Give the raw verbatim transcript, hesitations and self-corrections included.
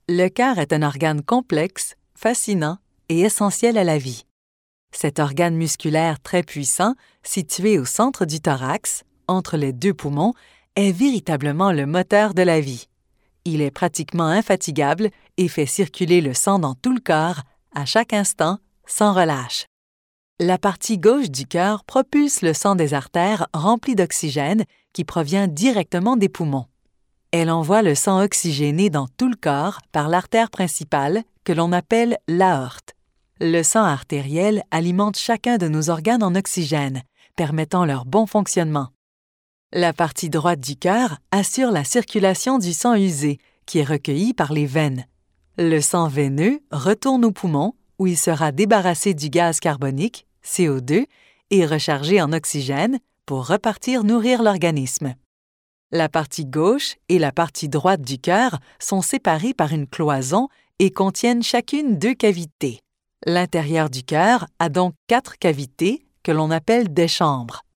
Le cœur est un organe complexe, fascinant et essentiel à la vie. Cet organe musculaire très puissant, situé au centre du thorax, entre les deux poumons, est véritablement le moteur de la vie. Il est pratiquement infatigable et fait circuler le sang dans tout le corps, à chaque instant, sans relâche. La partie gauche du cœur propulse le sang des artères remplies d'oxygène qui provient directement des poumons. Elle envoie le sang oxygéné dans tout le corps par l'artère principale que l'on appelle l'aorte. Le sang artériel alimente chacun de nos organes en oxygène, permettant leur bon fonctionnement. La partie droite du cœur assure la circulation du sang usé, qui est recueilli par les veines. Le sang veineux retourne aux poumons, où il sera débarrassé du gaz carbonique, C O deux, et rechargé en oxygène pour repartir nourrir l'organisme. La partie gauche et la partie droite du cœur sont séparées par une cloison et contiennent chacune deux cavités. L'intérieur du cœur a donc quatre cavités que l'on appelle des chambres.